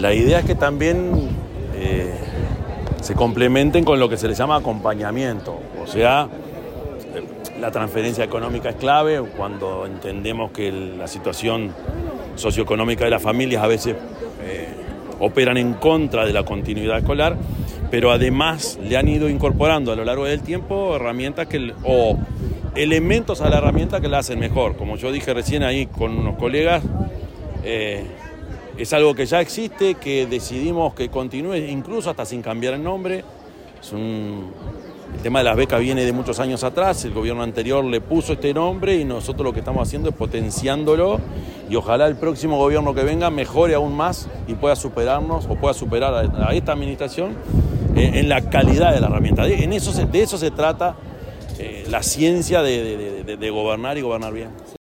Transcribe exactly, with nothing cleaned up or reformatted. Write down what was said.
La idea es que también eh, se complementen con lo que se les llama acompañamiento, o sea, la transferencia económica es clave cuando entendemos que la situación socioeconómica de las familias a veces eh, operan en contra de la continuidad escolar, pero además le han ido incorporando a lo largo del tiempo herramientas que, o elementos a la herramienta que la hacen mejor. Como yo dije recién ahí con unos colegas, eh, es algo que ya existe, que decidimos que continúe incluso hasta sin cambiar el nombre. Es un, el tema de las becas viene de muchos años atrás, el gobierno anterior le puso este nombre y nosotros lo que estamos haciendo es potenciándolo y ojalá el próximo gobierno que venga mejore aún más y pueda superarnos o pueda superar a, a esta administración eh, en la calidad de la herramienta. De, en eso se, de eso se trata eh, la ciencia de, de, de, de gobernar y gobernar bien.